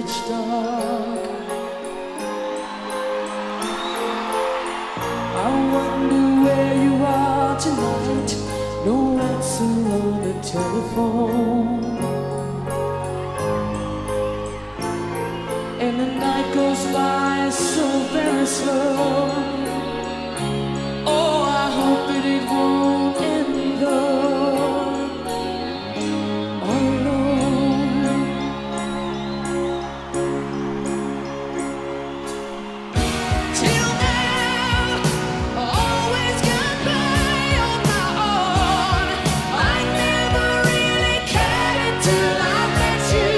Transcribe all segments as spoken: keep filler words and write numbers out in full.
pitch dark. I wonder where you are tonight. No answer on the telephone, and the night goes by so very slow. Oh, I hope that it won't end up alone. Till now, I always got by on my own. I never really cared until I met you,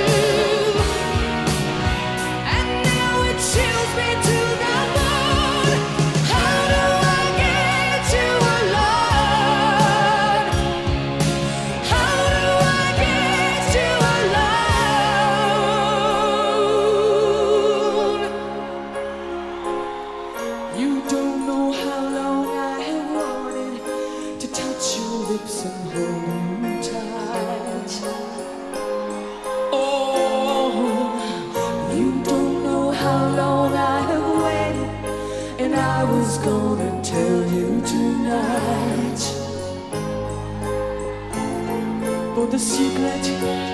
and now it chills me to the bone. How do I get you alone? How do I get you alone? You don't know how long I have wanted to touch your lips and hold you tight. Oh, you don't know how long I have waited, and I was gonna tell you tonight. But the secret